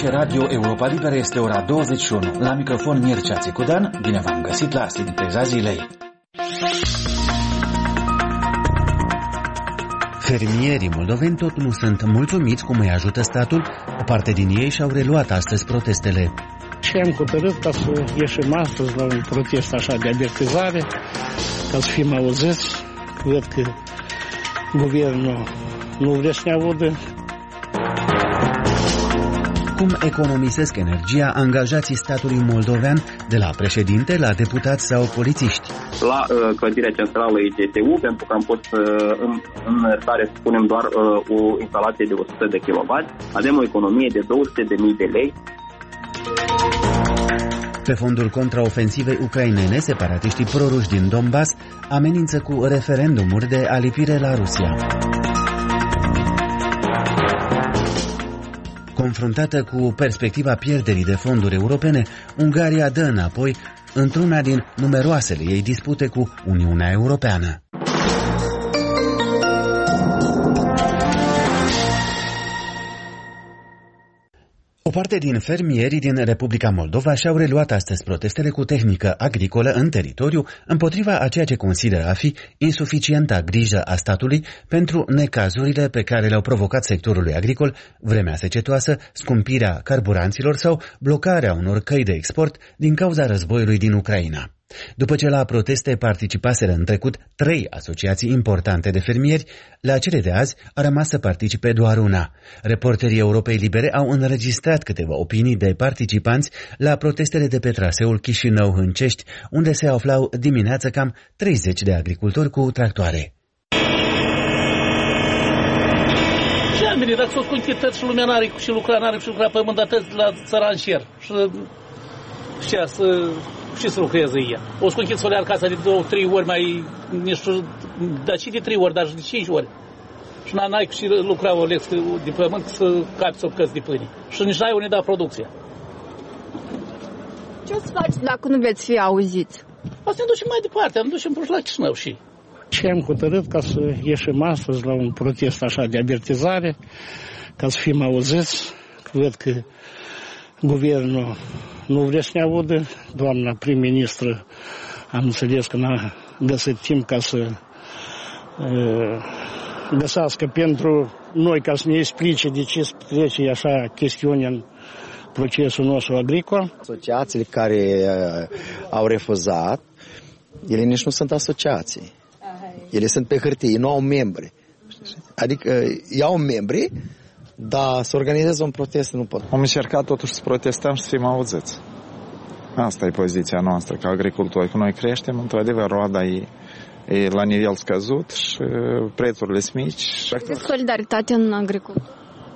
ascultați Radio Europa Liberă, este ora 21. La microfon Mircea Țicudan, bine v-am găsit la Sinteza Zilei. Fermierii moldoveni tot nu sunt mulțumiți cum îi ajută statul. O parte din ei și-au reluat astăzi protestele. Și am hotărât ca să ieșim astăzi la un protest așa de avertizare, ca să fim auziți. Cred că guvernul nu vrea să ne audă. Cum economisesc energia angajații statului moldovean, de la președinte la deputați sau polițiști? La clădirea centrală IGTU, pentru că am fost în stare să punem doar o instalație de 100 de kW, avem o economie de 200.000 de lei. Pe fondul contraofensivei ucrainene, separatiștii proruși din Donbass amenință cu referendumuri de alipire la Rusia. Confruntată cu perspectiva pierderii de fonduri europene, Ungaria dă înapoi într-una din numeroasele ei dispute cu Uniunea Europeană. O parte din fermierii din Republica Moldova și-au reluat astăzi protestele cu tehnică agricolă în teritoriu împotriva a ceea ce consideră a fi insuficienta grijă a statului pentru necazurile pe care le-au provocat sectorului agricol, vremea secetoasă, scumpirea carburanților sau blocarea unor căi de export din cauza războiului din Ucraina. După ce la proteste participaseră în trecut 3 asociații importante de fermieri, la cele de azi a rămas să participe doar una. Reporterii Europei Libere au înregistrat câteva opinii de participanți la protestele de pe traseul Chișinău-Hâncești, unde se aflau dimineața cam 30 de agricultori cu tractoare. Ce am venit, dacă s-o scuntități și lumea n-are și lucra, n-are și lucra pământ atât la țăranșier. Și ce să lucreze ea? O sconchit solear casa de 2-3 ori mai, nu știu, dar și de 3 ori, dar și de 5 ori. Și n-ai și lucra o lecție de pământ să capi sopcăți de pâine. Și nici n-ai unde da producția. Ce o să faci dacă nu veți fi auziți? O să ne ducem mai departe, ne ducem la Chișinău și. Și am hotărât ca să ieșim astăzi la un protest așa de avertizare, ca să fim auziți. Cred că guvernul nu vrea să ne audă. Doamna prim-ministră am înțeles că n-a găsit timp ca să găsească pentru noi, ca să ne explice de ce trece așa chestiuni în procesul nostru agricol. Asociațiile care au refuzat, ele nici nu sunt asociații. Ele sunt pe hârtie, nu au membri. Adică iau membri, dar să organizeze un protest nu pot. Am încercat totuși să protestăm și să fim auziți. Asta e poziția noastră ca agricultori. Că noi creștem, într-adevăr, roada e la nivel scăzut și prețurile sunt mici. Solidaritate în agricultură.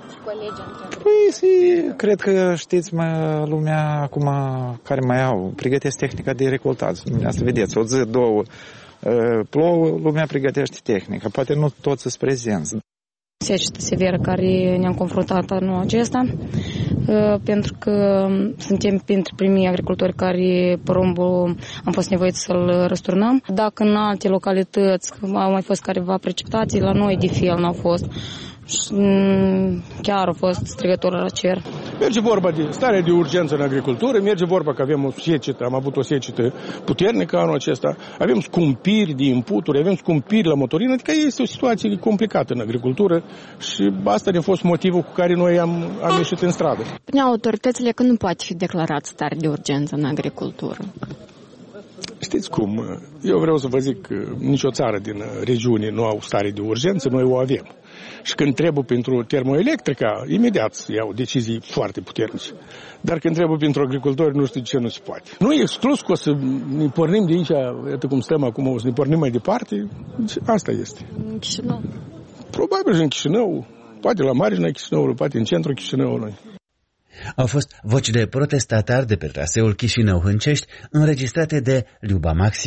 Păi, cred că știți, lumea acum care mai au, pregătesc tehnica de recoltat. Asta vedeți, o zi, 2 plouă, lumea pregătește tehnica. Poate nu toți sunt prezenți. Secetă severă care ne-am confruntat anul acesta, pentru că suntem printre primii agricultori care porumbul am fost nevoiți să-l răsturnăm. Dacă în alte localități au mai fost careva precipitații, la noi de fel n-au fost. Chiar a fost strigător la cer. Merge vorba de starea de urgență în agricultură, merge vorba că avem o secetă, am avut o secetă puternică anul acesta, avem scumpiri de inputuri, avem scumpiri la motorină, adică este o situație complicată în agricultură și asta a fost motivul cu care noi am ieșit în stradă. Spuneau autoritățile că nu poate fi declarat stare de urgență în agricultură. Știți cum? Eu vreau să vă zic că nicio țară din regiune nu au stare de urgență, noi o avem. Și când trebuie pentru termoelectrica, imediat iau decizii foarte puternice. Dar când trebuie pentru agricultori, nu știu de ce nu se poate. Nu e exclus că o să ne pornim de aici, iată cum stăm acum, o să ne pornim mai departe. Asta este. În Chișinău? Probabil în Chișinău, poate la marginea Chișinăului, poate în centrul Chișinăului. Au fost voci de protestatari de pe traseul Chișinău-Hâncești înregistrate de Liuba Maxim.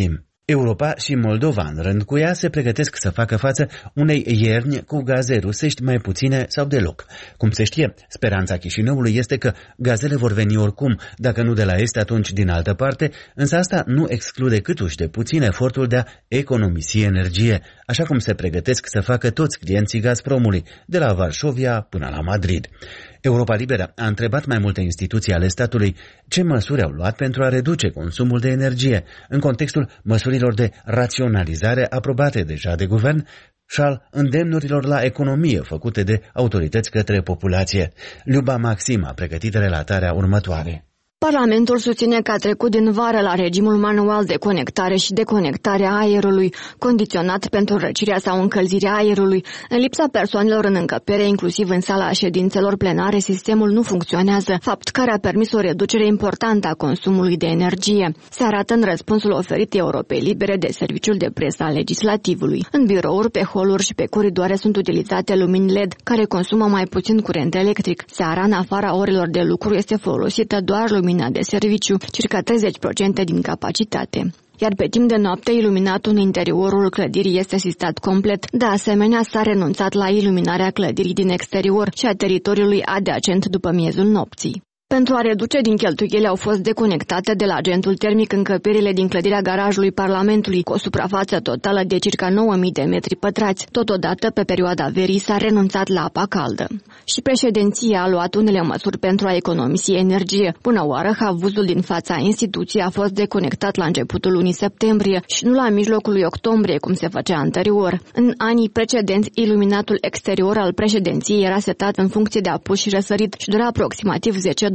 Europa și Moldova, în rând cu ea, se pregătesc să facă față unei ierni cu gaze rusești mai puține sau deloc. Cum se știe, speranța Chișinăului este că gazele vor veni oricum, dacă nu de la est, atunci din altă parte, însă asta nu exclude câtuși de puțin efortul de a economisi energie, așa cum se pregătesc să facă toți clienții Gazpromului, de la Varșovia până la Madrid. Europa Liberă a întrebat mai multe instituții ale statului ce măsuri au luat pentru a reduce consumul de energie în contextul măsurilor de raționalizare aprobate deja de guvern și al îndemnurilor la economie făcute de autorități către populație. Luba Maxim a pregătit relatarea următoare. Parlamentul susține că a trecut din vară la regimul manual de conectare și deconectare a aerului, condiționat pentru răcirea sau încălzirea aerului. În lipsa persoanelor în încăpere, inclusiv în sala ședințelor plenare, sistemul nu funcționează, fapt care a permis o reducere importantă a consumului de energie. Se arată în răspunsul oferit Europei Libere de Serviciul de Presă al Legislativului. În birouri, pe holuri și pe coridoare sunt utilizate lumini LED, care consumă mai puțin curent electric. Seara, în afara orelor de lucru, este folosită doar lumina de serviciu, circa 30% din capacitate. Iar pe timp de noapte, iluminatul în interiorul clădirii este asistat complet. De asemenea, s-a renunțat la iluminarea clădirii din exterior și a teritoriului adiacent după miezul nopții. Pentru a reduce din cheltuieli au fost deconectate de la agentul termic încăperile din clădirea garajului Parlamentului, cu o suprafață totală de circa 9.000 de metri pătrați. Totodată, pe perioada verii, s-a renunțat la apa caldă. Și președinția a luat unele măsuri pentru a economisi energie. Până oară, havuzul din fața instituției a fost deconectat la începutul lunii septembrie și nu la mijlocul lui octombrie, cum se făcea anterior. În anii precedenți, iluminatul exterior al președinției era setat în funcție de apus și răsărit și dura aproximativ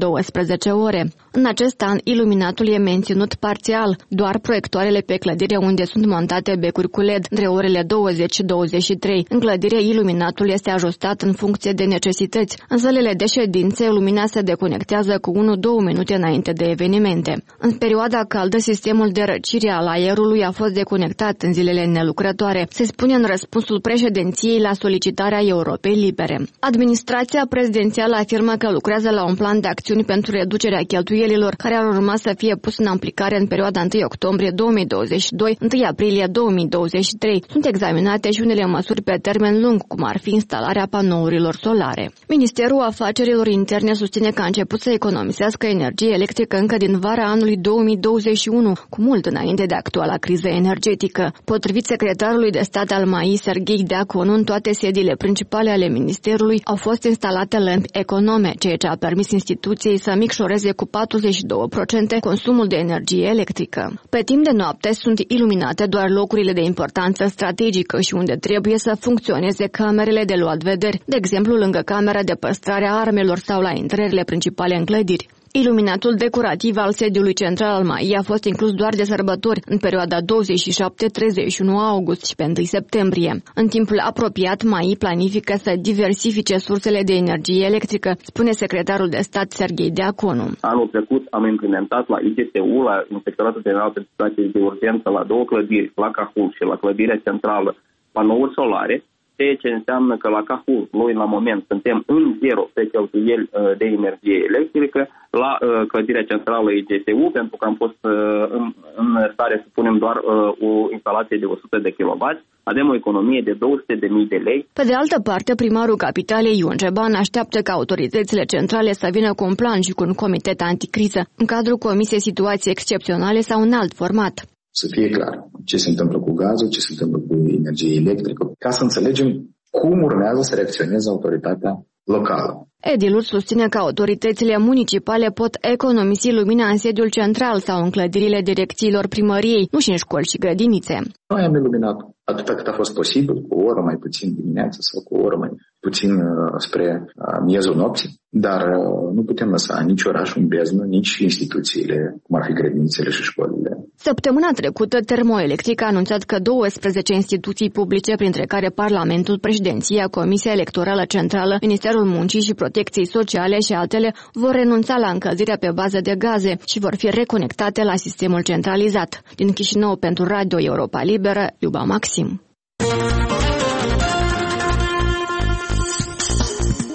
12 ore. În acest an, iluminatul e menținut parțial, doar proiectoarele pe clădire unde sunt montate becuri cu LED între orele 20 și 23. În clădire, iluminatul este ajustat în funcție de necesități. În sălile de ședințe, lumina se deconectează cu 1-2 minute înainte de evenimente. În perioada caldă, sistemul de răcire al aerului a fost deconectat în zilele nelucrătoare, se spune în răspunsul președinției la solicitarea Europei Libere. Administrația prezidențială afirmă că lucrează la un plan de acțiuni pentru reducerea cheltuielilor, care ar urma să fie pus în aplicare în perioada 1 octombrie 2022, 1 aprilie 2023. Sunt examinate și unele măsuri pe termen lung, cum ar fi instalarea panourilor solare. Ministerul Afacerilor Interne susține că a început să economisească energie electrică încă din vara anului 2021, cu mult înainte de actuala criză energetică. Potrivit secretarului de stat al MAI, Serghei Deaconu, în toate sediile principale ale ministerului au fost instalate lămpi econome, ceea ce a permis instituției să micșoreze cu 42% consumul de energie electrică. Pe timp de noapte sunt iluminate doar locurile de importanță strategică și unde trebuie să funcționeze camerele de luat vederi, de exemplu lângă camera de păstrare a armelor sau la intrările principale în clădiri. Iluminatul decorativ al sediului central al MAI a fost inclus doar de sărbători, în perioada 27-31 august și pe 1 septembrie. În timpul apropiat, MAI planifică să diversifice sursele de energie electrică, spune secretarul de stat Serghei Deaconu. Anul trecut am implementat la IGTU, la Inspectoratul General pentru Situații de Urgență, la 2 clădiri, la Cahul și la clădirea centrală, panouri solare, ceea ce înseamnă că la Cahul, noi la moment suntem în zero pe cheltuieli de energie electrică, la clădirea centrală IGTU, pentru că am fost în stare să punem doar o instalație de 100 de kW, avem o economie de 200.000 de lei. Pe de altă parte, primarul capitalei Ion Ceban așteaptă ca autoritățile centrale să vină cu un plan și cu un comitet anticriză, în cadrul Comisiei Situații Excepționale sau în alt format. Să fie clar ce se întâmplă cu gazul, ce se întâmplă cu energie electrică, ca să înțelegem cum urmează să reacționeze autoritatea locală. Edilul susține că autoritățile municipale pot economisi lumina în sediul central sau în clădirile direcțiilor primăriei, nu și în școli și grădinițe. Noi am iluminat atât cât a fost posibil, cu o oră mai puțin dimineața sau cu o oră mai puțin spre miezul nopții, dar nu putem lăsa nici orașul în beznă, nici instituțiile, cum ar fi grădinițele și școlile. Săptămâna trecută, Termoelectric a anunțat că 12 instituții publice, printre care Parlamentul, Președinția, Comisia Electorală Centrală, Ministerul Muncii și Protecției Sociale și altele, vor renunța la încălzirea pe bază de gaze și vor fi reconectate la sistemul centralizat. Din Chișinău, pentru Radio Europa Liberă, Luba Maxim.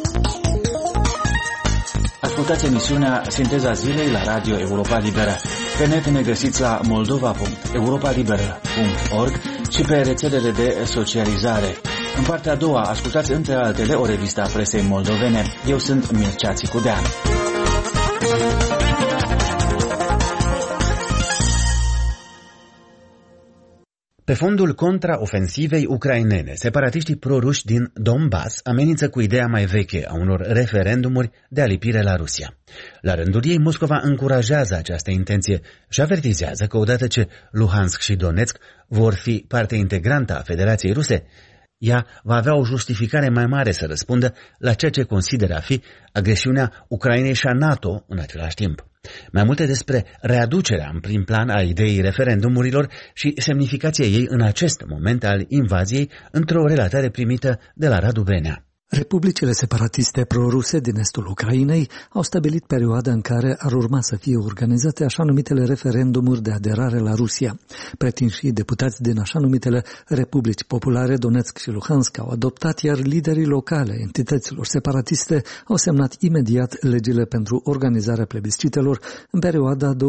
Ascultați emisiunea Sinteza Zilei la Radio Europa Liberă. Pe net ne găsiți la moldova.europalibera.org și pe rețelele de socializare. În partea a doua ascultați între altele o revistă a presei moldovene. Eu sunt Mircea Țicudean. Pe fondul contraofensivei ucrainene, separatiștii proruși din Donbass amenință cu ideea mai veche a unor referendumuri de alipire la Rusia. La rândul ei, Moscova încurajează această intenție și avertizează că odată ce Luhansk și Donetsk vor fi parte integrantă a Federației Ruse, ea va avea o justificare mai mare să răspundă la ceea ce consideră a fi agresiunea Ucrainei și a NATO în același timp. Mai multe despre readucerea în prim plan a ideii referendumurilor și semnificația ei în acest moment al invaziei într-o relatare primită de la Radu Benea. Republicile separatiste proruse din estul Ucrainei au stabilit perioada în care ar urma să fie organizate așa numitele referendumuri de aderare la Rusia. Pretinșii deputați din așa numitele Republici Populare Donetsk și Luhansk au adoptat, iar liderii locale entităților separatiste au semnat imediat legile pentru organizarea plebiscitelor în perioada 23-27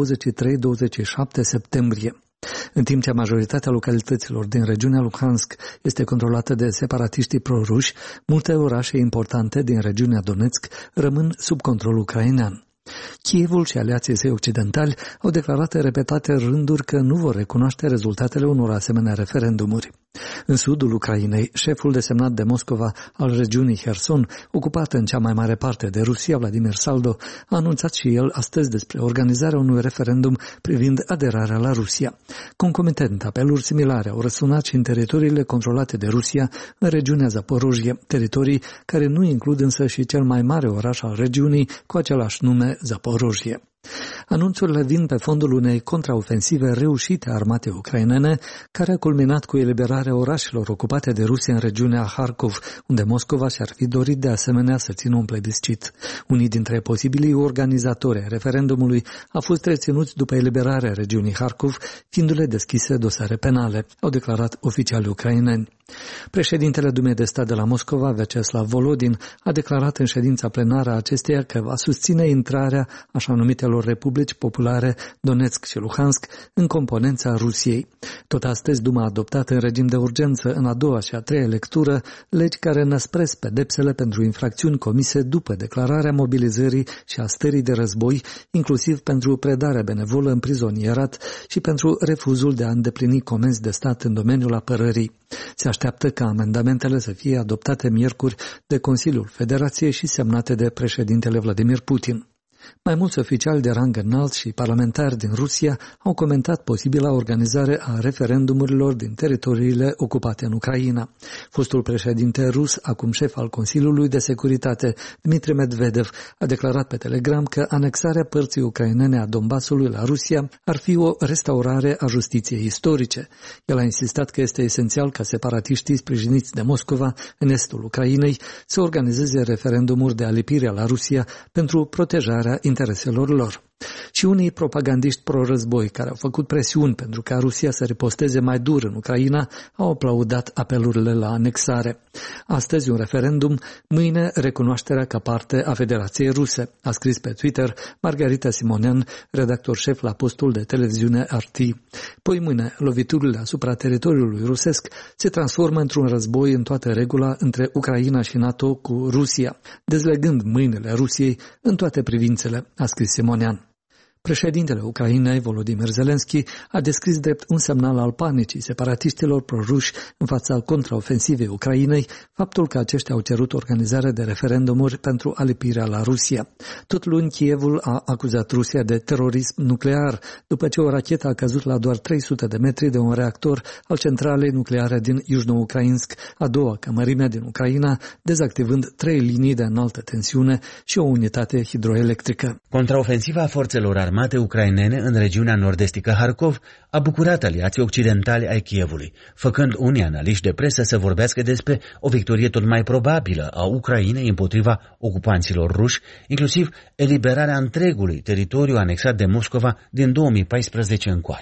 septembrie. În timp ce majoritatea localităților din regiunea Luhansk este controlată de separatiștii proruși, multe orașe importante din regiunea Donetsk rămân sub control ucrainean. Kievul și aliații săi occidentali au declarat în repetate rânduri că nu vor recunoaște rezultatele unor asemenea referendumuri. În sudul Ucrainei, șeful desemnat de Moscova al regiunii Herson, ocupată în cea mai mare parte de Rusia, Vladimir Saldo, a anunțat și el astăzi despre organizarea unui referendum privind aderarea la Rusia. Concomitent, apeluri similare au răsunat și în teritoriile controlate de Rusia, în regiunea Zaporojie, teritorii care nu includ însă și cel mai mare oraș al regiunii cu același nume, Zaporojie. Anunțurile vin pe fondul unei contraofensive reușite a armatei ucrainene, care a culminat cu eliberarea orașelor ocupate de Rusia în regiunea Harkov, unde Moscova și-ar fi dorit de asemenea să țină un plebiscit. Unii dintre posibilii organizatori ai referendumului au fost reținuți după eliberarea regiunii Harkov, fiindu-le deschise dosare penale, au declarat oficialii ucraineni. Președintele Dumei de Stat de la Moscova, Vyacheslav Volodin, a declarat în ședința plenară a acesteia că va susține intrarea așa numitelor Republici Populare Donetsk și Luhansk în componența Rusiei. Tot astăzi, Duma a adoptat în regim de urgență în a doua și a treia lectură legi care năspresc pedepsele pentru infracțiuni comise după declararea mobilizării și a stării de război, inclusiv pentru predarea benevolă în prizonierat și pentru refuzul de a îndeplini comenzi de stat în domeniul apărării. Se așteaptă ca amendamentele să fie adoptate miercuri de Consiliul Federației și semnate de președintele Vladimir Putin. Mai mulți oficiali de rang înalt și parlamentari din Rusia au comentat posibila organizare a referendumurilor din teritoriile ocupate în Ucraina. Fostul președinte rus, acum șef al Consiliului de Securitate, Dmitri Medvedev, a declarat pe Telegram că anexarea părții ucrainene a Donbassului la Rusia ar fi o restaurare a justiției istorice. El a insistat că este esențial ca separatiștii sprijiniți de Moscova în estul Ucrainei să organizeze referendumuri de alipire la Rusia pentru protejarea intereselor lor. Și unii propagandiști pro-război care au făcut presiuni pentru ca Rusia să riposteze mai dur în Ucraina au aplaudat apelurile la anexare. Astăzi un referendum, mâine recunoașterea ca parte a Federației Ruse, a scris pe Twitter Margarita Simonean, redactor șef la postul de televiziune RT. Poi mâine, loviturile asupra teritoriului rusesc se transformă într-un război în toată regula între Ucraina și NATO cu Rusia, dezlegând mâinile Rusiei în toate privințele, a scris Simonean. Președintele Ucrainei, Volodymyr Zelensky, a descris drept un semnal al panicii separatiștilor proruși în fața contraofensivei Ucrainei faptul că aceștia au cerut organizarea de referendumuri pentru alipirea la Rusia. Tot luni, Kievul a acuzat Rusia de terorism nuclear, după ce o rachetă a căzut la doar 300 de metri de un reactor al centralei nucleare din Yuzhno-Ukrainsk, a doua ca mărime din Ucraina, dezactivând 3 linii de înaltă tensiune și o unitate hidroelectrică. Contraofensiva forțelor armate ucrainene în regiunea nord-estică Harkov a bucurat aliații occidentali ai Kievului, făcând unii analiști de presă să vorbească despre o victorie tot mai probabilă a Ucrainei împotriva ocupanților ruși, inclusiv eliberarea întregului teritoriu anexat de Moscova din 2014 încoace.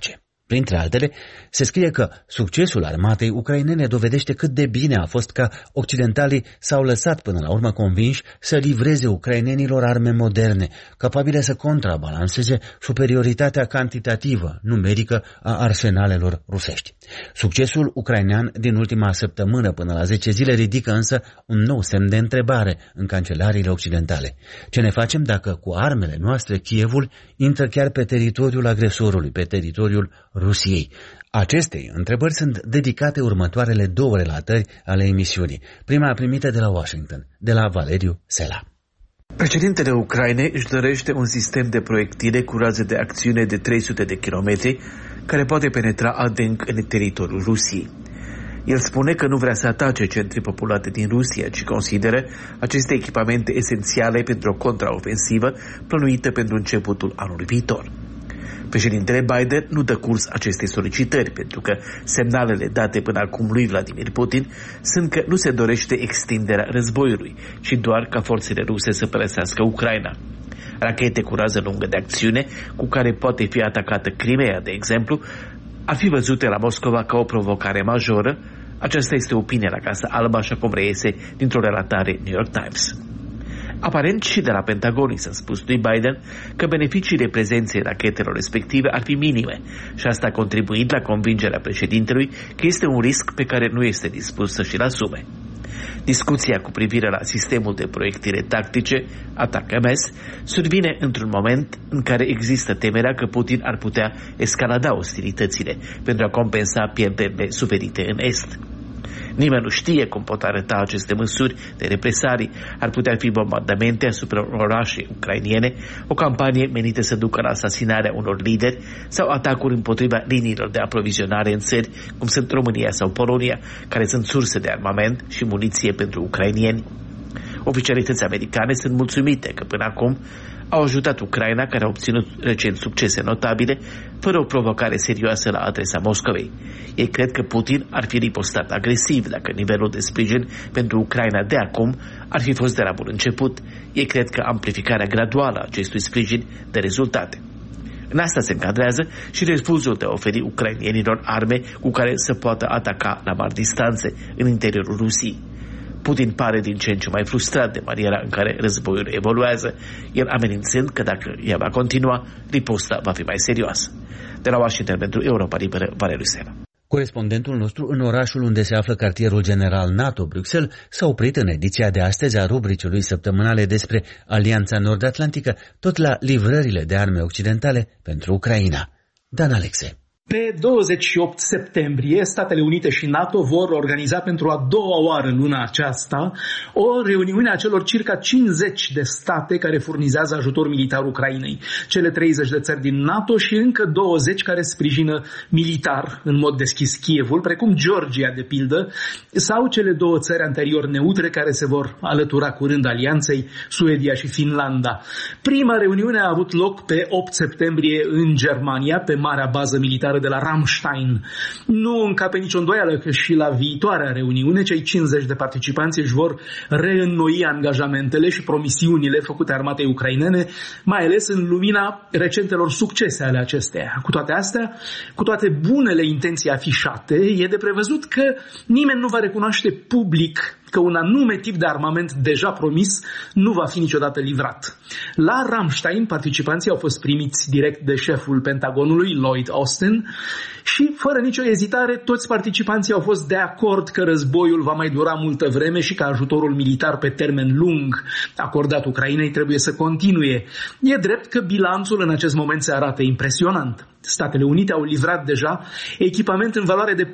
Printre altele, se scrie că succesul armatei ucrainene dovedește cât de bine a fost că occidentalii s-au lăsat până la urmă convinși să livreze ucrainenilor arme moderne, capabile să contrabalanceze superioritatea cantitativă, numerică a arsenalelor rusești. Succesul ucrainean din ultima săptămână până la 10 zile ridică însă un nou semn de întrebare în cancelariile occidentale. Ce ne facem dacă cu armele noastre Kievul intră chiar pe teritoriul agresorului, pe teritoriul Rusiei? Acestei întrebări sunt dedicate următoarele două relatări ale emisiunii. Prima primită de la Washington, de la Valeriu Sela. Președintele Ucrainei își dorește un sistem de proiectile cu raze de acțiune de 300 de kilometri care poate penetra adânc în teritoriul Rusiei. El spune că nu vrea să atace centri populate din Rusia, ci consideră aceste echipamente esențiale pentru o contraofensivă plănuită pentru începutul anului viitor. Președintele Biden nu dă curs acestei solicitări, pentru că semnalele date până acum lui Vladimir Putin sunt că nu se dorește extinderea războiului, ci doar ca forțele ruse să părăsească Ucraina. Rachete cu rază lungă de acțiune, cu care poate fi atacată Crimea, de exemplu, ar fi văzute la Moscova ca o provocare majoră. Aceasta este opinia la Casa Albă, așa cum reiese dintr-o relatare New York Times. Aparent și de la Pentagon i s-a spus lui Biden că beneficiile prezenței rachetelor respective ar fi minime și asta a contribuit la convingerea președintelui că este un risc pe care nu este dispus să și-l asume. Discuția cu privire la sistemul de proiectile tactice, ATACMS, survine într-un moment în care există temerea că Putin ar putea escalada ostilitățile pentru a compensa pierderile suferite în Est. Nimeni nu știe cum pot arăta aceste măsuri de represalii. Ar putea fi bombardamente asupra orașe ucrainiene, o campanie menită să ducă la asasinarea unor lideri sau atacuri împotriva liniilor de aprovizionare în țări cum sunt România sau Polonia, care sunt surse de armament și muniție pentru ucrainieni. Oficialități americane sunt mulțumite că până acum au ajutat Ucraina, care a obținut recent succese notabile, fără o provocare serioasă la adresa Moscovei. Ei cred că Putin ar fi ripostat agresiv dacă nivelul de sprijin pentru Ucraina de acum ar fi fost de la bun început. Ei cred că amplificarea graduală a acestui sprijin de rezultate. În asta se încadrează și refuzul de a oferi ucrainienilor arme cu care să poată ataca la mari distanțe în interiorul Rusiei. Putin pare din ce în ce mai frustrat de maniera în care războiul evoluează, el amenințând că dacă ea va continua, riposta va fi mai serioasă. De la Washington pentru Europa Liberă, Valeriu Sela. Corespondentul nostru în orașul unde se află cartierul general NATO Bruxelles s-a oprit în ediția de astăzi a rubricii săptămânale despre Alianța Nord-Atlantică, tot la livrările de arme occidentale pentru Ucraina. Dan Alexe. Pe 28 septembrie, Statele Unite și NATO vor organiza pentru a doua oară în luna aceasta o reuniune a celor circa 50 de state care furnizează ajutor militar Ucrainei. Cele 30 de țări din NATO și încă 20 care sprijină militar în mod deschis Kievul, precum Georgia, de pildă, sau cele două țări anterior neutre care se vor alătura curând alianței, Suedia și Finlanda. Prima reuniune a avut loc pe 8 septembrie în Germania, pe marea bază militară de la Ramstein. Nu încape nicio îndoială că și la viitoarea reuniune cei 50 de participanți își vor reînnoi angajamentele și promisiunile făcute armatei ucrainene, mai ales în lumina recentelor succese ale acesteia. Cu toate astea, cu toate bunele intenții afișate, e de prevăzut că nimeni nu va recunoaște public că un anume tip de armament deja promis nu va fi niciodată livrat. La Ramstein, participanții au fost primiți direct de șeful Pentagonului, Lloyd Austin, și fără nicio ezitare toți participanții au fost de acord că războiul va mai dura multă vreme și că ajutorul militar pe termen lung acordat Ucrainei trebuie să continue. E drept că bilanțul în acest moment se arată impresionant. Statele Unite au livrat deja echipament în valoare de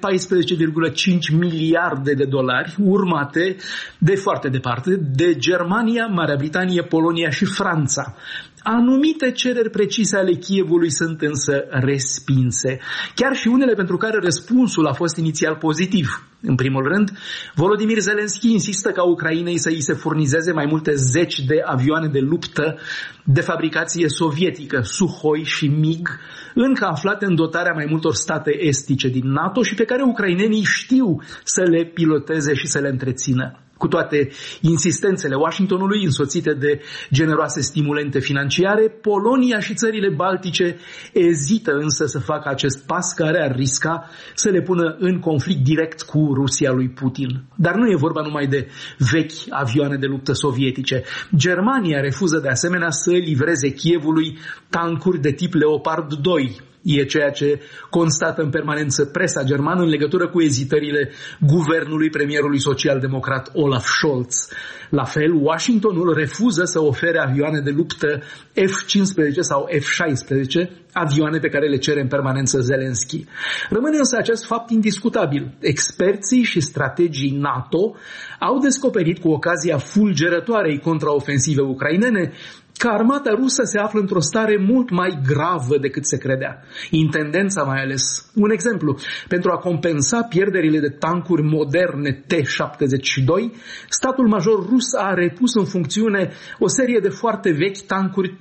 14,5 miliarde de dolari, urmate de foarte departe de Germania, Marea Britanie, Polonia și Franța. Anumite cereri precise ale Kievului sunt însă respinse, chiar și unele pentru care răspunsul a fost inițial pozitiv. În primul rând, Volodymyr Zelensky insistă ca Ucrainei să îi se furnizeze mai multe zeci de avioane de luptă de fabricație sovietică, Suhoi și MiG, încă aflate în dotarea mai multor state estice din NATO și pe care ucrainenii știu să le piloteze și să le întrețină. Cu toate insistențele Washingtonului, însoțite de generoase stimulente financiare, Polonia și țările baltice ezită însă să facă acest pas care ar risca să le pună în conflict direct cu Rusia lui Putin. Dar nu e vorba numai de vechi avioane de luptă sovietice. Germania refuză de asemenea să livreze Kievului tancuri de tip Leopard 2. E ceea ce constată în permanență presa germană în legătură cu ezitările guvernului premierului social-democrat Olaf Scholz. La fel, Washingtonul refuză să ofere avioane de luptă F-15 sau F-16, avioane pe care le cere în permanență Zelensky. Rămâne însă acest fapt indiscutabil. Experții și strategii NATO au descoperit cu ocazia fulgerătoarei contraofensive ucrainene că armata rusă se află într-o stare mult mai gravă decât se credea. Intendența mai ales. Un exemplu, pentru a compensa pierderile de tancuri moderne T-72, statul major rus a repus în funcțiune o serie de foarte vechi tancuri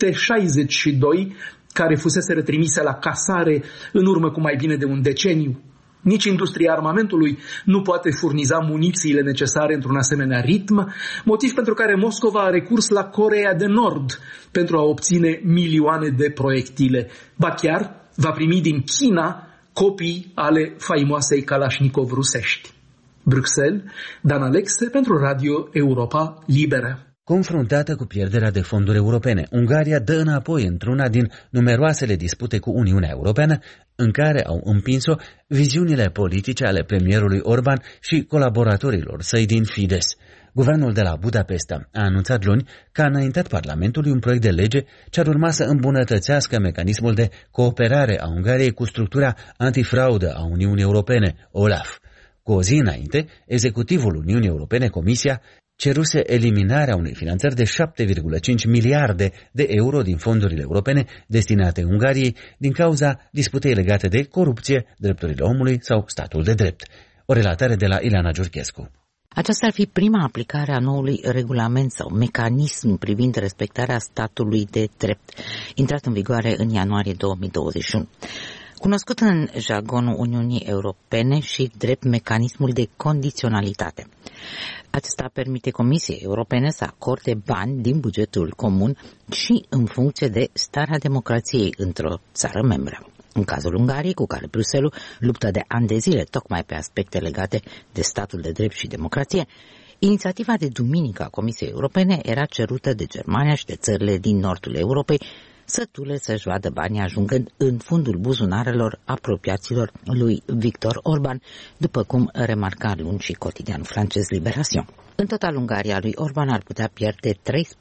T-62 care fusese trimise la casare în urmă cu mai bine de un deceniu. Nici industria armamentului nu poate furniza munițiile necesare într-un asemenea ritm, motiv pentru care Moscova a recurs la Coreea de Nord pentru a obține milioane de proiectile. Ba chiar va primi din China copii ale faimoasei Kalashnikov rusești. Bruxelles, Dan Alexe pentru Radio Europa Liberă. Confruntată cu pierderea de fonduri europene, Ungaria dă înapoi într-una din numeroasele dispute cu Uniunea Europeană în care au împins-o viziunile politice ale premierului Orban și colaboratorilor săi din Fidesz. Guvernul de la Budapesta a anunțat luni că a înaintat Parlamentului un proiect de lege ce ar urma să îmbunătățească mecanismul de cooperare a Ungariei cu structura antifraudă a Uniunii Europene, OLAF. Cu o zi înainte, executivul Uniunii Europene, Comisia, ceruse eliminarea unei finanțări de 7,5 miliarde de euro din fondurile europene destinate Ungariei din cauza disputei legate de corupție, drepturile omului sau statul de drept. O relatare de la Ileana Giurchescu. Aceasta ar fi prima aplicare a noului regulament sau mecanism privind respectarea statului de drept, intrat în vigoare în ianuarie 2021. Cunoscut în jargonul Uniunii Europene și drept mecanismul de condiționalitate. Acesta permite Comisiei Europene să acorde bani din bugetul comun și în funcție de starea democrației într-o țară membră. În cazul Ungariei, cu care Bruxelles luptă de ani de zile tocmai pe aspecte legate de statul de drept și democrație, inițiativa de duminică a Comisiei Europene era cerută de Germania și de țările din nordul Europei, sătule să-și vadă banii ajungând în fundul buzunarelor apropiaților lui Victor Orban, după cum remarca luni și cotidianul francez Libération. În total, Ungaria lui Orban ar putea pierde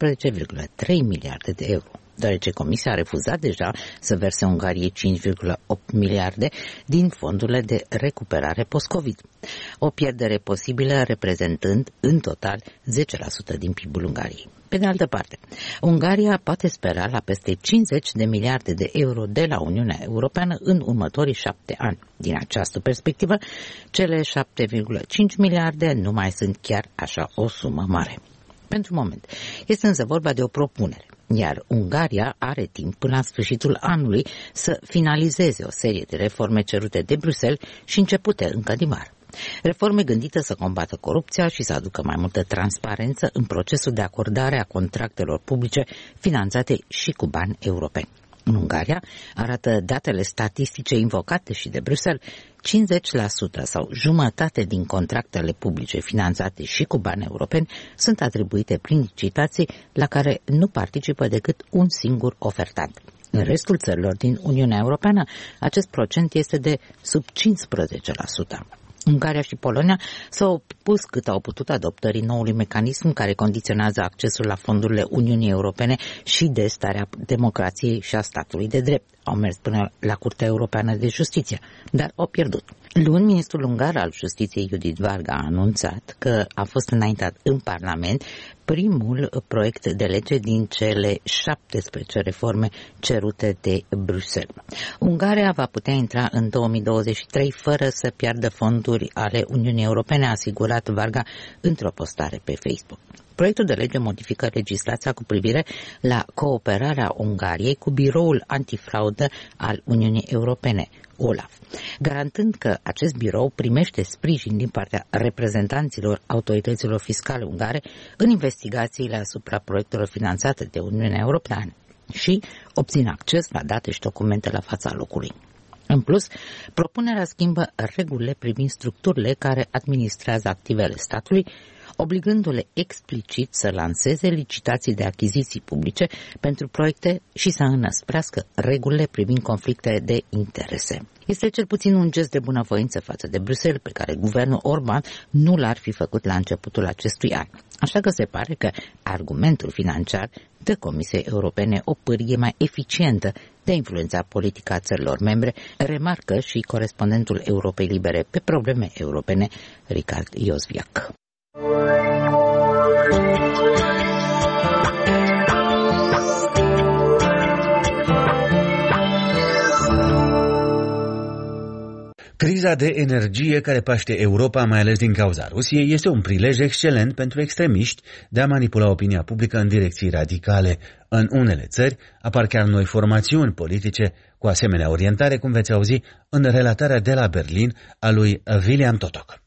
13,3 miliarde de euro, deoarece Comisia a refuzat deja să verse Ungariei 5,8 miliarde din fondurile de recuperare post-Covid. O pierdere posibilă reprezentând în total 10% din PIB-ul Ungariei. Pe de altă parte, Ungaria poate spera la peste 50 de miliarde de euro de la Uniunea Europeană în următorii 7 ani. Din această perspectivă, cele 7,5 miliarde nu mai sunt chiar așa o sumă mare. Pentru moment, este însă vorba de o propunere, iar Ungaria are timp până la sfârșitul anului să finalizeze o serie de reforme cerute de Bruxelles și începute încă din vară. Reforme gândite să combată corupția și să aducă mai multă transparență în procesul de acordare a contractelor publice finanțate și cu bani europeni. În Ungaria, arată datele statistice invocate și de Bruxelles, 50% sau jumătate din contractele publice finanțate și cu bani europeni sunt atribuite prin licitații la care nu participă decât un singur ofertant. În restul țărilor din Uniunea Europeană, acest procent este de sub 15%. Ungaria și Polonia s-au opus cât au putut adoptării noului mecanism care condiționează accesul la fondurile Uniunii Europene și de starea democrației și a statului de drept. Au mers până la Curtea Europeană de Justiție, dar au pierdut. Luni, ministrul ungar al Justiției Judith Varga a anunțat că a fost înaintat în Parlament primul proiect de lege din cele 17 reforme cerute de Bruxelles. Ungaria va putea intra în 2023 fără să piardă fonduri ale Uniunii Europene, a asigurat Varga într-o postare pe Facebook. Proiectul de lege modifică legislația cu privire la cooperarea Ungariei cu Biroul Antifraudă al Uniunii Europene, OLAF, garantând că acest birou primește sprijin din partea reprezentanților autorităților fiscale ungare în investigațiile asupra proiectelor finanțate de Uniunea Europeană și obțin acces la date și documente la fața locului. În plus, propunerea schimbă regulile privind structurile care administrează activele statului, obligându-le explicit să lanseze licitații de achiziții publice pentru proiecte și să înăsprească regulile privind conflicte de interese. Este cel puțin un gest de bunăvoință față de Bruxelles, pe care guvernul Orban nu l-ar fi făcut la începutul acestui an. Așa că se pare că argumentul financiar dă Comisiei Europene o pârghie mai eficientă de a influența politica țărilor membre, remarcă și corespondentul Europei Libere pe probleme europene, Ricard Iosviac. Criza de energie care paște Europa, mai ales din cauza Rusiei, este un prilej excelent pentru extremiști de a manipula opinia publică în direcții radicale. În unele țări apar chiar noi formațiuni politice cu asemenea orientare, cum veți auzi în relatarea de la Berlin a lui William Totok.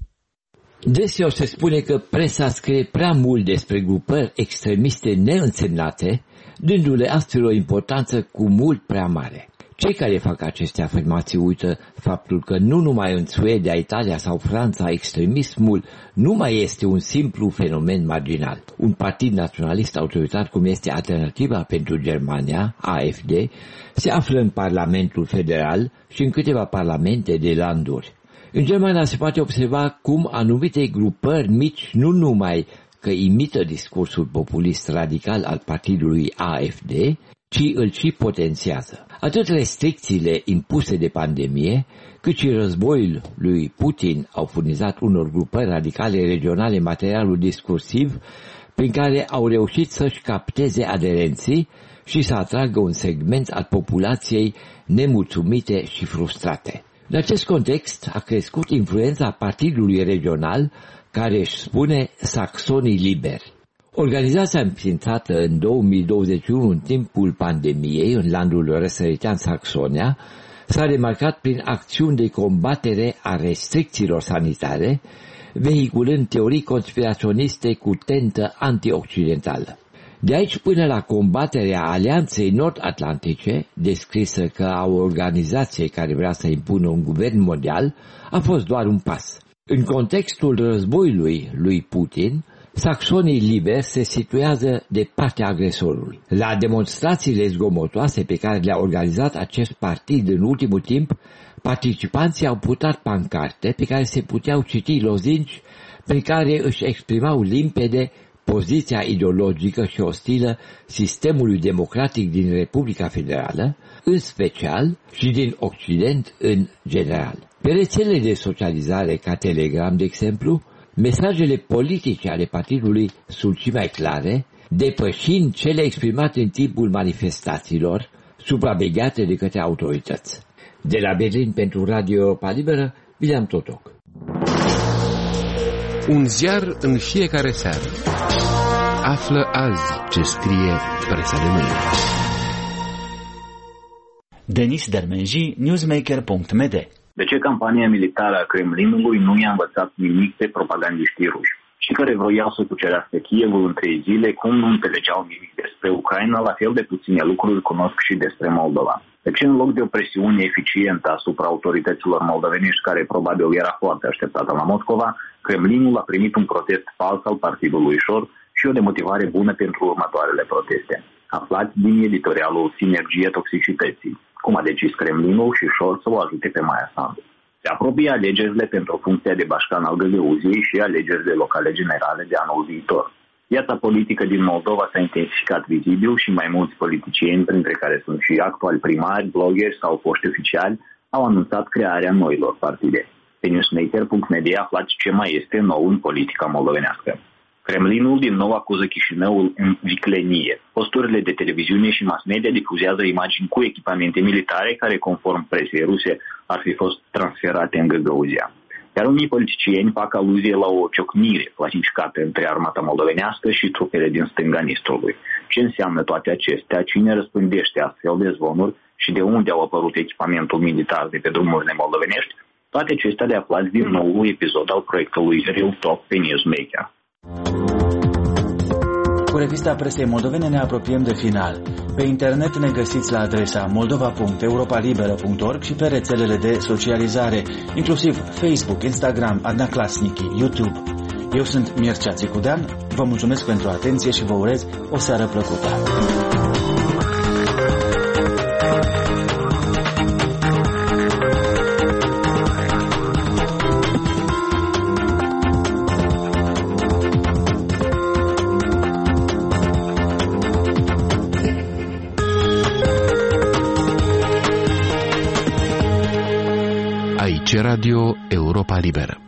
Deseori se spune că presa scrie prea mult despre grupări extremiste neînsemnate, dându-le astfel o importanță cu mult prea mare. Cei care fac aceste afirmații uită faptul că nu numai în Suedia, Italia sau Franța extremismul nu mai este un simplu fenomen marginal. Un partid naționalist autoritar cum este Alternativa pentru Germania, AfD, se află în Parlamentul Federal și în câteva parlamente de landuri. În Germania se poate observa cum anumite grupări mici nu numai că imită discursul populist radical al partidului AfD, ci îl și potențiază. Atât restricțiile impuse de pandemie, cât și războiul lui Putin au furnizat unor grupări radicale regionale materialul discursiv prin care au reușit să-și capteze aderenții și să atragă un segment al populației nemulțumite și frustrate. În acest context a crescut influența partidului regional care își spune Saxonii Liberi. Organizația înființată în 2021 în timpul pandemiei în landul răsăritean Saxonia s-a remarcat prin acțiuni de combatere a restricțiilor sanitare, vehiculând teorii conspiraționiste cu tentă antioccidentală. De aici până la combaterea Alianței Nord-Atlantice, descrisă ca o organizație care vrea să impună un guvern mondial, a fost doar un pas. În contextul războiului lui Putin, Saxonii Liberi se situează de partea agresorului. La demonstrațiile zgomotoase pe care le-a organizat acest partid în ultimul timp, participanții au purtat pancarte pe care se puteau citi lozinci prin care își exprimau limpede poziția ideologică și ostilă sistemului democratic din Republica Federală, în special, și din Occident în general. Pe rețelele de socializare ca Telegram, de exemplu, mesajele politice ale partidului sunt și mai clare, depășind cele exprimate în timpul manifestațiilor, supravegheate de către autorități. De la Berlin pentru Radio Europa Liberă, William Totok. Un ziar în fiecare seară. Află azi ce scrie presa de mâine. Denis Dermenji, newsmaker.md. De ce campania militară a Kremlinului nu i-a învățat nimic pe propagandiștii ruși? Și care vroiau să cucerească Kievul în 3 zile, cum nu înțelegeau nimic despre Ucraina, la fel de puține lucruri cunosc și despre Moldova. De ce în loc de o presiune eficientă asupra autorităților moldovenești, care probabil era foarte așteptată la Moscova, Kremlinul a primit un protest fals al partidului Șor și o demotivare bună pentru următoarele proteste? Aflați din editorialul Sinergie Toxicității, cum a decis Kremlinul și Șor să o ajute pe Maia Sandu. Se apropie alegerile pentru funcția de bașcan al Găgăuziei și alegerile locale generale de anul viitor. Viața politică din Moldova s-a intensificat vizibil și mai mulți politicieni, printre care sunt și actuali primari, bloggeri sau foști oficiali, au anunțat crearea noilor partide. Pe newsmaker.md aflați ce mai este nou în politica moldovenească. Kremlinul din nou acuză Chișinăul în viclenie. Posturile de televiziune și mass media difuzează imagini cu echipamente militare care, conform presei ruse, ar fi fost transferate în Găgăuzia. Iar unii politicieni fac aluzie la o ciocnire clasificată între armata moldovenească și trupele din stânga Nistrului. Ce înseamnă toate acestea? Cine răspândește astfel de zvonuri și de unde au apărut echipamentul militar de pe drumurile moldovenești? Toate acestea le aflați din noul episod al proiectului Real Talk pe Newsmaker. Cu revista presei moldovene ne apropiem de final. Pe internet ne găsiți la adresa moldova.europalibera.org și pe rețelele de socializare, inclusiv Facebook, Instagram, Adna Klasniki, YouTube. Eu sunt Mircea Țicudean, vă mulțumesc pentru atenție și vă urez o seară plăcută. Radio Europa Liberă.